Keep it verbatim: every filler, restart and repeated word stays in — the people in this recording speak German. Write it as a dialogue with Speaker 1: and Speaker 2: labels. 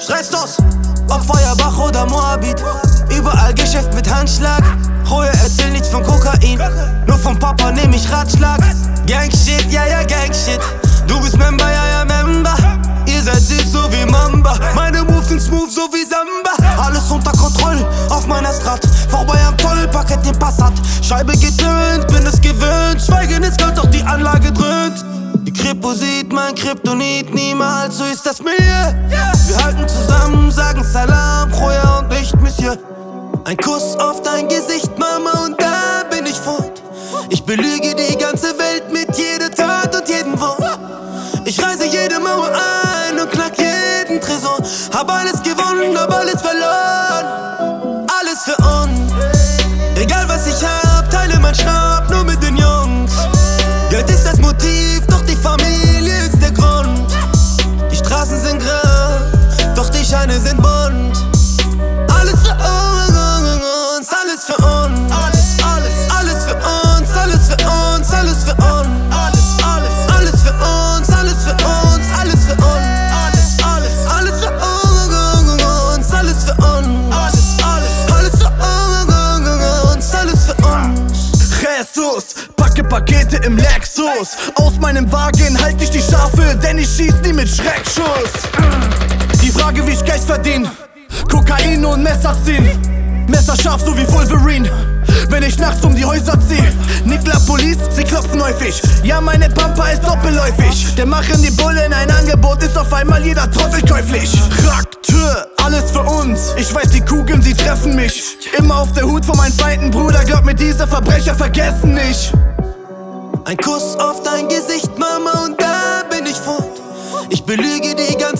Speaker 1: Restos, ob Feuerbach oder Moabit, überall Geschäft mit Handschlag. Ruhe, erzähl nichts von Kokain, nur vom Papa nehm ich Ratschlag. Gangshit, ja ja Gangshit, du bist Member, ja ja Member. Ihr seid süß so wie Mamba, meine Moves sind smooth so wie Samba. Alles unter Kontrolle auf meiner Strat, vorbei am Toll, Paket den Passat. Scheibe getönt, bin es gewöhnt, Schweigen ist Gold, doch die Anlage dröhnt. Die Kripo sieht mein Kryptonit, niemals, so ist das Milieu. Wir halten zusammen, sagen Salam, Khoya und nicht Monsieur. Ein Kuss auf dein Gesicht, Mama, und da bin ich fort. Ich belüge die ganze Welt mit jeder Tat und jedem Wort. Ich reise jede Mauer ein und knack jeden Tresor. Hab alles gewonnen, hab alles verloren. Alles für uns. Egal was ich hab, teile mein Schnapp nur mit den Jungs. Geld ist das Motiv, doch die Familie ist der Grund. Die Straßen sind grau, doch die Scheine sind bunt. Alles für uns, alles für uns. Alles, alles, alles für uns, alles für uns, alles für uns. Alles, alles, alles für uns, alles für uns, alles für uns. Alles, alles, alles für uns, alles für uns. Alles, alles, alles für uns, alles für uns.
Speaker 2: Jesus, packe Pakete im Lexus. Aus meinem Wagen halt ich die Schafe, denn ich schieß nie mit Schreckschuss. Die Frage, wie ich Geld verdiene, Kokain und Messer ziehen. Messer scharf so wie Wolverine, wenn ich nachts um die Häuser zieh. Nickler Police, sie klopfen häufig. Ja, meine Pampa ist doppelläufig. Der machen die Bullen ein Angebot, ist auf einmal jeder Trottel käuflich. Trakteur, alles für uns. Ich weiß, die Kugeln, sie treffen mich. Immer auf der Hut vor meinen Feinden, Bruder. Glaub mir, diese Verbrecher vergessen nicht.
Speaker 1: Ein Kuss auf dein Gesicht, Mama, und da bin ich fort. Ich belüge die ganze